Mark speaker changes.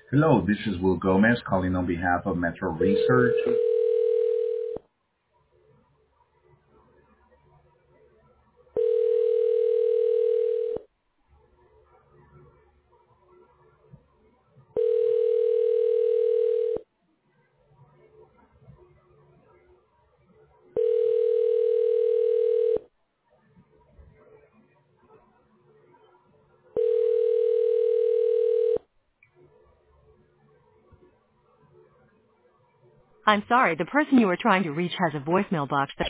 Speaker 1: Hello, this is Will Gomez calling on behalf of Metro Research.
Speaker 2: I'm sorry, the person you are trying to reach has a voicemail box that